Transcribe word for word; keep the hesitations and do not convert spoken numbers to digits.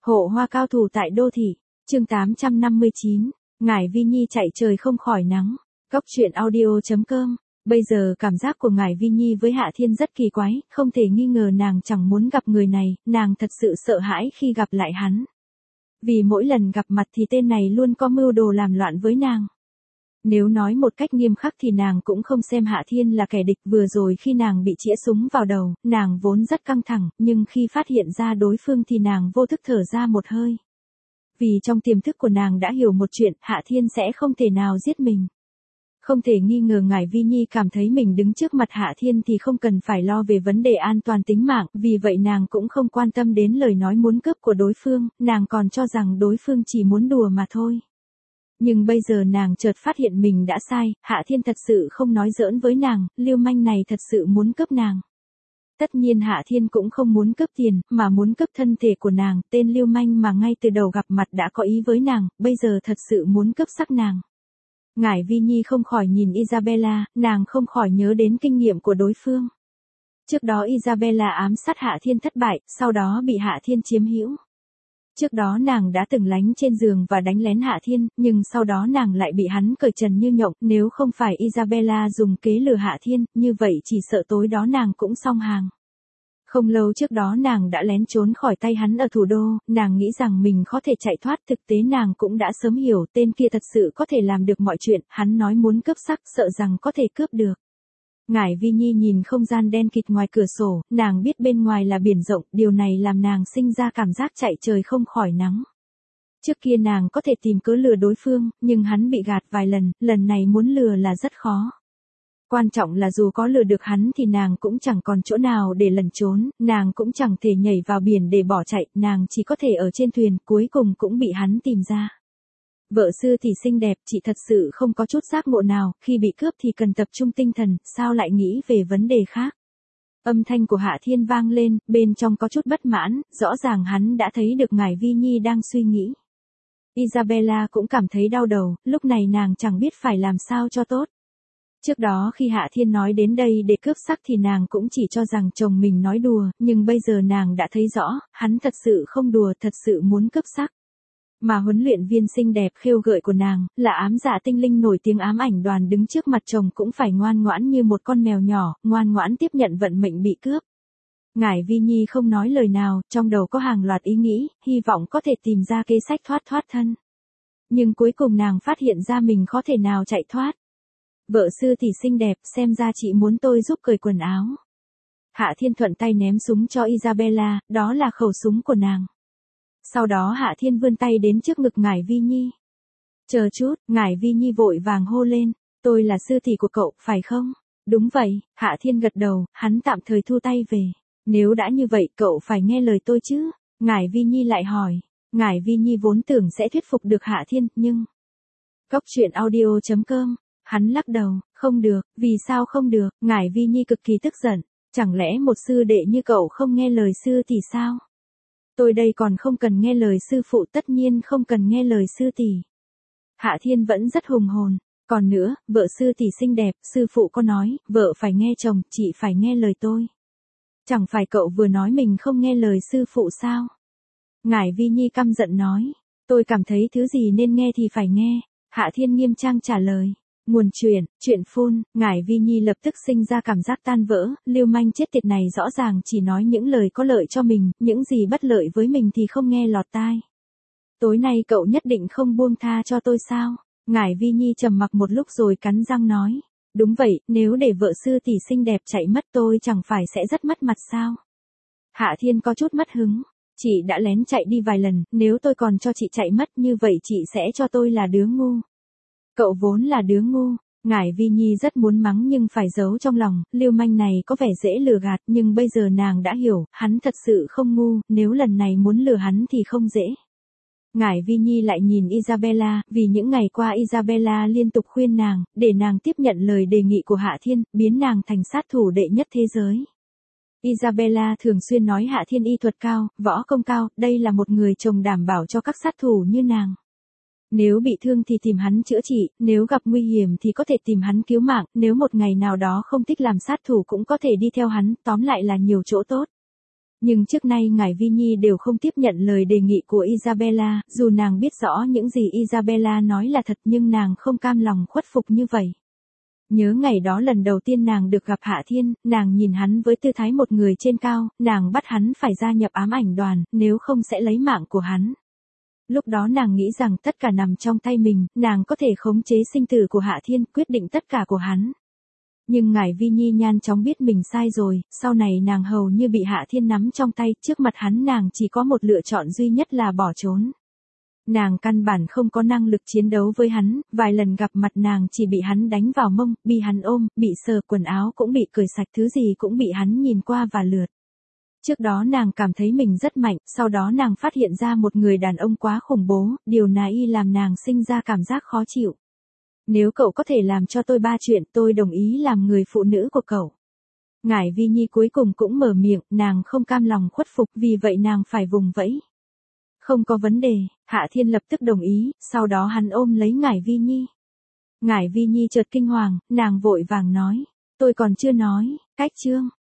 Hộ hoa cao thủ tại đô thị, chương tám trăm năm mươi chín, Ngải Vi Nhi chạy trời không khỏi nắng. Cóc truyện audio chấm com. Bây giờ cảm giác của Ngải Vi Nhi với Hạ Thiên rất kỳ quái, không thể nghi ngờ nàng chẳng muốn gặp người này, nàng thật sự sợ hãi khi gặp lại hắn. Vì mỗi lần gặp mặt thì tên này luôn có mưu đồ làm loạn với nàng. Nếu nói một cách nghiêm khắc thì nàng cũng không xem Hạ Thiên là kẻ địch, vừa rồi khi nàng bị chĩa súng vào đầu, nàng vốn rất căng thẳng, nhưng khi phát hiện ra đối phương thì nàng vô thức thở ra một hơi. Vì trong tiềm thức của nàng đã hiểu một chuyện, Hạ Thiên sẽ không thể nào giết mình. Không thể nghi ngờ Ngải Vi Nhi cảm thấy mình đứng trước mặt Hạ Thiên thì không cần phải lo về vấn đề an toàn tính mạng, vì vậy nàng cũng không quan tâm đến lời nói muốn cướp của đối phương, nàng còn cho rằng đối phương chỉ muốn đùa mà thôi. Nhưng bây giờ nàng chợt phát hiện mình đã sai, Hạ Thiên thật sự không nói giỡn với nàng, lưu manh này thật sự muốn cướp nàng. Tất nhiên Hạ Thiên cũng không muốn cướp tiền, mà muốn cướp thân thể của nàng, tên lưu manh mà ngay từ đầu gặp mặt đã có ý với nàng, bây giờ thật sự muốn cướp sắc nàng. Ngải Vi Nhi không khỏi nhìn Isabella, nàng không khỏi nhớ đến kinh nghiệm của đối phương. Trước đó Isabella ám sát Hạ Thiên thất bại, sau đó bị Hạ Thiên chiếm hữu. Trước đó nàng đã từng lánh trên giường và đánh lén Hạ Thiên, nhưng sau đó nàng lại bị hắn cởi trần như nhộng, nếu không phải Isabella dùng kế lừa Hạ Thiên, như vậy chỉ sợ tối đó nàng cũng xong hàng. Không lâu trước đó nàng đã lén trốn khỏi tay hắn ở thủ đô, nàng nghĩ rằng mình có thể chạy thoát, thực tế nàng cũng đã sớm hiểu tên kia thật sự có thể làm được mọi chuyện, hắn nói muốn cướp sắc, sợ rằng có thể cướp được. Ngải Vi Nhi nhìn không gian đen kịt ngoài cửa sổ, nàng biết bên ngoài là biển rộng, điều này làm nàng sinh ra cảm giác chạy trời không khỏi nắng. Trước kia nàng có thể tìm cớ lừa đối phương, nhưng hắn bị gạt vài lần, lần này muốn lừa là rất khó. Quan trọng là dù có lừa được hắn thì nàng cũng chẳng còn chỗ nào để lẩn trốn, nàng cũng chẳng thể nhảy vào biển để bỏ chạy, nàng chỉ có thể ở trên thuyền, cuối cùng cũng bị hắn tìm ra. Vợ Sư thì xinh đẹp, chị thật sự không có chút giác ngộ nào, khi bị cướp thì cần tập trung tinh thần, sao lại nghĩ về vấn đề khác. Âm thanh của Hạ Thiên vang lên, bên trong có chút bất mãn, rõ ràng hắn đã thấy được Ngải Vi Nhi đang suy nghĩ. Isabella cũng cảm thấy đau đầu, lúc này nàng chẳng biết phải làm sao cho tốt. Trước đó khi Hạ Thiên nói đến đây để cướp sắc thì nàng cũng chỉ cho rằng chồng mình nói đùa, nhưng bây giờ nàng đã thấy rõ, hắn thật sự không đùa, thật sự muốn cướp sắc. Mà huấn luyện viên xinh đẹp khêu gợi của nàng, là ám dạ tinh linh nổi tiếng ám ảnh đoàn, đứng trước mặt chồng cũng phải ngoan ngoãn như một con mèo nhỏ, ngoan ngoãn tiếp nhận vận mệnh bị cướp. Ngải Vi Nhi không nói lời nào, trong đầu có hàng loạt ý nghĩ, hy vọng có thể tìm ra kế sách thoát thoát thân. Nhưng cuối cùng nàng phát hiện ra mình khó thể nào chạy thoát. Vợ Sư thì xinh đẹp, xem ra chị muốn tôi giúp cởi quần áo. Hạ Thiên thuận tay ném súng cho Isabella, đó là khẩu súng của nàng. Sau đó Hạ Thiên vươn tay đến trước ngực Ngải Vi Nhi. Chờ chút, Ngải Vi Nhi vội vàng hô lên, tôi là sư tỷ của cậu, phải không? Đúng vậy, Hạ Thiên gật đầu, hắn tạm thời thu tay về. Nếu đã như vậy cậu phải nghe lời tôi chứ? Ngải Vi Nhi lại hỏi. Ngải Vi Nhi vốn tưởng sẽ thuyết phục được Hạ Thiên, nhưng... Cóc truyện audio chấm com. Hắn lắc đầu, không được, vì sao không được? Ngải Vi Nhi cực kỳ tức giận. Chẳng lẽ một sư đệ như cậu không nghe lời sư tỷ sao? Tôi đây còn không cần nghe lời sư phụ, tất nhiên không cần nghe lời sư tỷ. Hạ Thiên vẫn rất hùng hồn. Còn nữa, vợ sư tỷ xinh đẹp, sư phụ có nói, vợ phải nghe chồng, chị phải nghe lời tôi. Chẳng phải cậu vừa nói mình không nghe lời sư phụ sao? Ngải Vi Nhi căm giận nói, tôi cảm thấy thứ gì nên nghe thì phải nghe. Hạ Thiên nghiêm trang trả lời. Nguồn truyện, truyện phun, Ngải Vi Nhi lập tức sinh ra cảm giác tan vỡ, lưu manh chết tiệt này rõ ràng chỉ nói những lời có lợi cho mình, những gì bất lợi với mình thì không nghe lọt tai. Tối nay cậu nhất định không buông tha cho tôi sao? Ngải Vi Nhi trầm mặc một lúc rồi cắn răng nói. Đúng vậy, nếu để vợ sư tỷ xinh đẹp chạy mất tôi chẳng phải sẽ rất mất mặt sao? Hạ Thiên có chút mất hứng. Chị đã lén chạy đi vài lần, nếu tôi còn cho chị chạy mất như vậy chị sẽ cho tôi là đứa ngu. Cậu vốn là đứa ngu. Ngải Vi Nhi rất muốn mắng nhưng phải giấu trong lòng, lưu manh này có vẻ dễ lừa gạt, nhưng bây giờ nàng đã hiểu, hắn thật sự không ngu, nếu lần này muốn lừa hắn thì không dễ. Ngải Vi Nhi lại nhìn Isabella, vì những ngày qua Isabella liên tục khuyên nàng, để nàng tiếp nhận lời đề nghị của Hạ Thiên, biến nàng thành sát thủ đệ nhất thế giới. Isabella thường xuyên nói Hạ Thiên y thuật cao, võ công cao, đây là một người chồng đảm bảo cho các sát thủ như nàng. Nếu bị thương thì tìm hắn chữa trị, nếu gặp nguy hiểm thì có thể tìm hắn cứu mạng, nếu một ngày nào đó không thích làm sát thủ cũng có thể đi theo hắn, tóm lại là nhiều chỗ tốt. Nhưng trước nay ngài Vi Nhi đều không tiếp nhận lời đề nghị của Isabella, dù nàng biết rõ những gì Isabella nói là thật nhưng nàng không cam lòng khuất phục như vậy. Nhớ ngày đó lần đầu tiên nàng được gặp Hạ Thiên, nàng nhìn hắn với tư thái một người trên cao, nàng bắt hắn phải gia nhập ám ảnh đoàn, nếu không sẽ lấy mạng của hắn. Lúc đó nàng nghĩ rằng tất cả nằm trong tay mình, nàng có thể khống chế sinh tử của Hạ Thiên, quyết định tất cả của hắn. Nhưng ngài Vi Nhi nhanh chóng biết mình sai rồi, sau này nàng hầu như bị Hạ Thiên nắm trong tay, trước mặt hắn nàng chỉ có một lựa chọn duy nhất là bỏ trốn. Nàng căn bản không có năng lực chiến đấu với hắn, vài lần gặp mặt nàng chỉ bị hắn đánh vào mông, bị hắn ôm, bị sờ quần áo cũng bị cởi sạch, thứ gì cũng bị hắn nhìn qua và lượt. Trước đó nàng cảm thấy mình rất mạnh, sau đó nàng phát hiện ra một người đàn ông quá khủng bố, điều này làm nàng sinh ra cảm giác khó chịu. Nếu cậu có thể làm cho tôi ba chuyện, tôi đồng ý làm người phụ nữ của cậu. Ngải Vi Nhi cuối cùng cũng mở miệng, nàng không cam lòng khuất phục, vì vậy nàng phải vùng vẫy. Không có vấn đề, Hạ Thiên lập tức đồng ý, sau đó hắn ôm lấy Ngải Vi Nhi. Ngải Vi Nhi chợt kinh hoàng, nàng vội vàng nói, tôi còn chưa nói, cách chương.